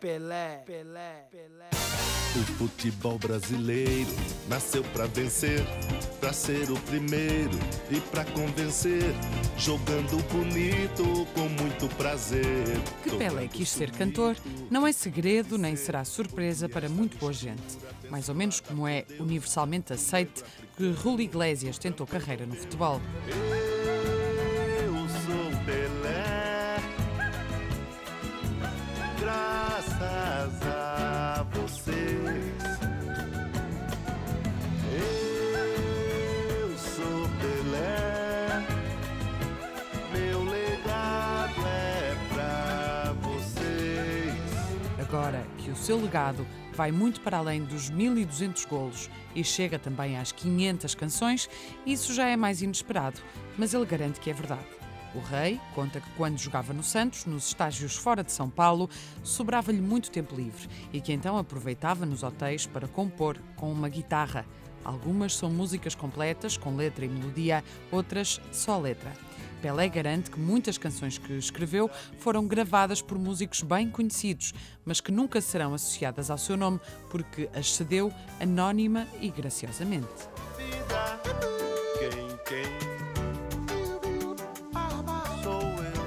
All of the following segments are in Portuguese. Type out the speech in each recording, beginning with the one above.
O futebol brasileiro nasceu pra vencer, pra ser o primeiro e pra convencer, jogando bonito com muito prazer. Que Pelé quis ser cantor não é segredo nem será surpresa para muito boa gente. Mais ou menos como é universalmente aceite que Rúlio Iglesias tentou carreira no futebol. Eu sou Pelé, graças a vocês. Eu sou Pelé, meu legado é pra vocês. Agora que o seu legado vai muito para além dos 1.200 golos e chega também às 500 canções, isso já é mais inesperado, mas ele garante que é verdade. O Rei conta que quando jogava no Santos, nos estágios fora de São Paulo, sobrava-lhe muito tempo livre e que então aproveitava nos hotéis para compor com uma guitarra. Algumas são músicas completas, com letra e melodia, outras só letra. Pelé garante que muitas canções que escreveu foram gravadas por músicos bem conhecidos, mas que nunca serão associadas ao seu nome, porque as cedeu anónima e graciosamente. Quem sou eu,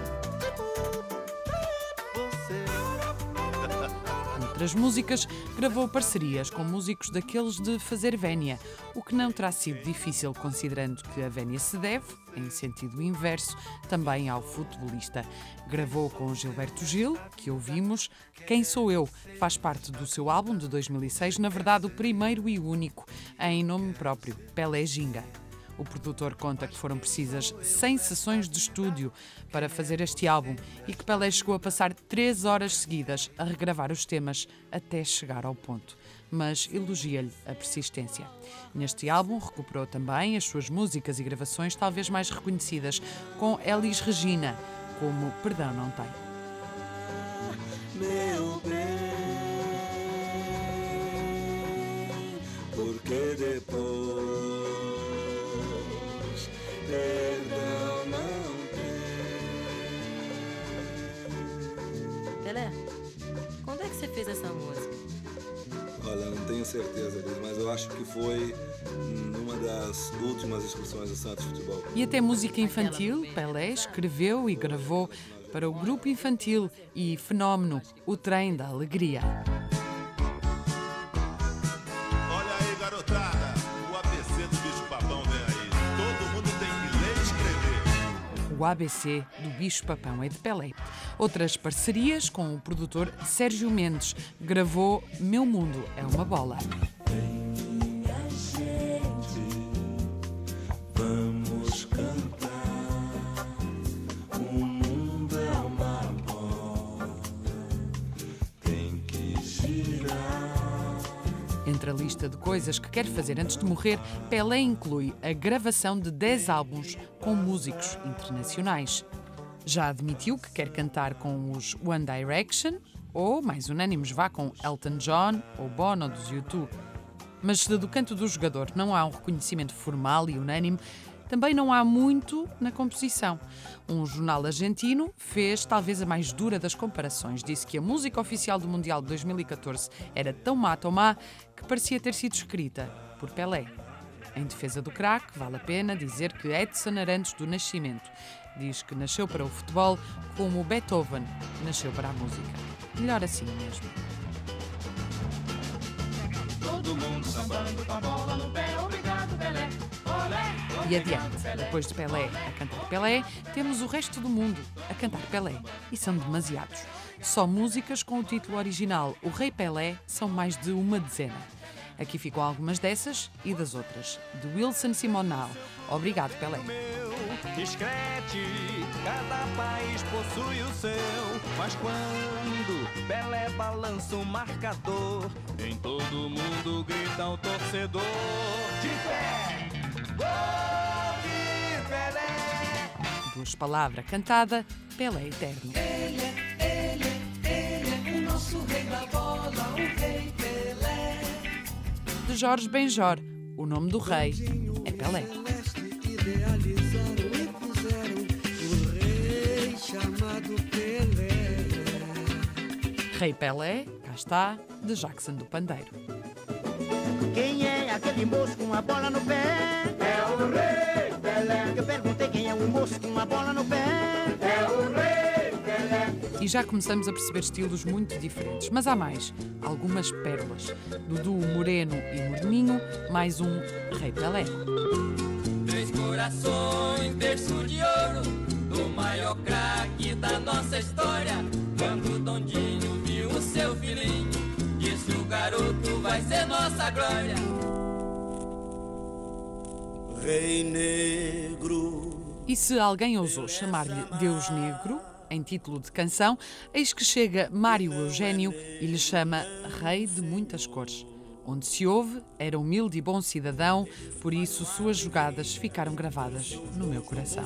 você. Outras músicas, gravou parcerias com músicos daqueles de fazer vénia, o que não terá sido difícil considerando que a vénia se deve, em sentido inverso, também ao futebolista. Gravou com Gilberto Gil, que ouvimos. Quem Sou Eu faz parte do seu álbum de 2006, na verdade o primeiro e único, em nome próprio, Pelé Ginga. O produtor conta que foram precisas 100 sessões de estúdio para fazer este álbum e que Pelé chegou a passar 3 horas seguidas a regravar os temas até chegar ao ponto. Mas elogia-lhe a persistência. Neste álbum recuperou também as suas músicas e gravações talvez mais reconhecidas, com Elis Regina, como Perdão Não Tem. Meu bem, porque depois perdão não tem. Pelé, quando é que você fez essa música? Olha, não tenho certeza disso, mas eu acho que foi numa das últimas excursões do Santos Futebol. E até música infantil, Pelé escreveu e gravou para o grupo infantil e fenómeno, o Trem da Alegria. Olha aí, garotada, o ABC do Bicho-Papão vem aí. Todo mundo tem que ler e escrever. O ABC do Bicho-Papão é de Pelé. Outras parcerias com o produtor Sérgio Mendes. Gravou Meu Mundo é uma Bola. Minha gente, vamos cantar. O mundo é uma bola, tem que girar. Entre a lista de coisas que quer fazer antes de morrer, Pelé inclui a gravação de 10 álbuns com músicos internacionais. Já admitiu que quer cantar com os One Direction, ou, mais unânimes, vá com Elton John ou Bono dos U2. Mas se do canto do jogador não há um reconhecimento formal e unânime, também não há muito na composição. Um jornal argentino fez talvez a mais dura das comparações. Disse que a música oficial do Mundial de 2014 era tão má que parecia ter sido escrita por Pelé. Em defesa do craque, vale a pena dizer que Edson Arantes do Nascimento diz que nasceu para o futebol como Beethoven nasceu para a música. Melhor assim mesmo. Todo mundo sambando com a bola no pé, obrigado Pelé. Olé, E adiante, depois de Pelé a cantar Pelé, temos o resto do mundo a cantar Pelé. E são demasiados. Só músicas com o título original O Rei Pelé são mais de uma dezena. Aqui ficam algumas dessas e das outras. De Wilson Simonal. Obrigado, Pelé. Escrete, cada país possui o seu, mas quando Pelé balança o marcador, em todo mundo grita o torcedor: de pé, gol de Pelé! Duas palavras cantada, Pelé eterno. ele é o nosso rei da bola, o rei Pelé. De Jorge Benjor, o nome do rei é Pelé. Idealizaram e fizeram o rei chamado Pelé. Rei Pelé, cá está, de Jackson do Pandeiro. Quem é aquele moço com uma bola no pé? É o Rei Pelé. Eu perguntei quem é o moço com uma bola no pé? É o Rei Pelé. E já começamos a perceber estilos muito diferentes, mas há mais, algumas pérolas. Dudu, Moreno e Moreninho, mais um Rei Pelé. 3 corações, berço de ouro, do maior craque da nossa história. Quando Dondinho viu o seu filhinho, disse: o garoto vai ser nossa glória. Rei Negro. E se alguém ousou chamar-lhe Deus Negro, em título de canção, eis que chega Mário Eugênio e lhe chama Rei de Muitas Cores. Onde se ouve, era humilde e bom cidadão, por isso suas jogadas ficaram gravadas no meu coração.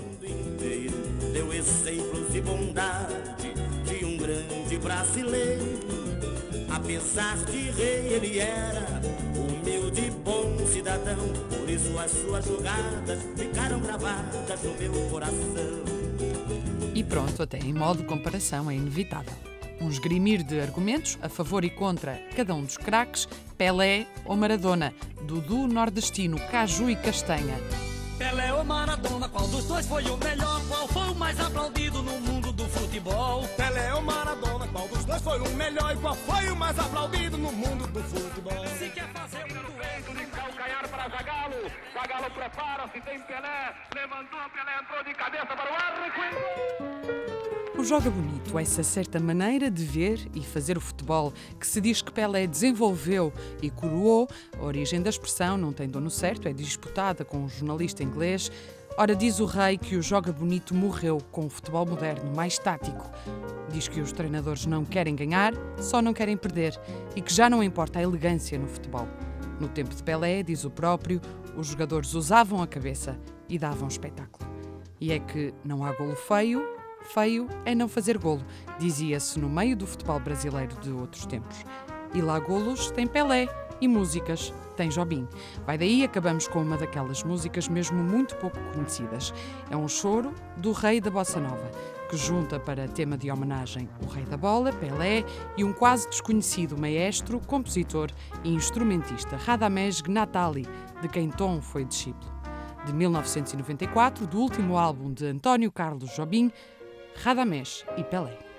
Deu exemplos de bondade de um grande brasileiro. Apesar de rei, ele era humilde e bom cidadão. Por isso as suas jogadas ficaram gravadas no meu coração. E pronto, até em modo de comparação é inevitável. Um esgrimir de argumentos a favor e contra cada um dos craques, Pelé ou Maradona, Dudu nordestino, Caju e Castanha. Pelé ou Maradona, qual dos dois foi o melhor? Qual foi o mais aplaudido no mundo do futebol? Pelé ou Maradona, qual dos dois foi o melhor? E qual foi o mais aplaudido no mundo do futebol? Se quer fazer um dueto de calcanhar para Zagallo, Zagallo prepara-se, tem Pelé, levantou, Pelé entrou de cabeça para o ar, O Joga Bonito, essa certa maneira de ver e fazer o futebol que se diz que Pelé desenvolveu e coroou, a origem da expressão não tem dono certo, é disputada com um jornalista inglês. Ora, diz o rei que o Joga Bonito morreu com o futebol moderno mais tático. Diz que os treinadores não querem ganhar, só não querem perder e que já não importa a elegância no futebol. No tempo de Pelé, diz o próprio, os jogadores usavam a cabeça e davam espetáculo. E é que não há golo feio, feio é não fazer golo, dizia-se no meio do futebol brasileiro de outros tempos. E lá golos tem Pelé e músicas tem Jobim. Vai daí, acabamos com uma daquelas músicas mesmo muito pouco conhecidas. É um choro do rei da Bossa Nova, que junta para tema de homenagem o rei da bola, Pelé, e um quase desconhecido maestro, compositor e instrumentista, Radamés Gnatali, de quem Tom foi discípulo. De 1994, do último álbum de António Carlos Jobim, Radamés e Pelé.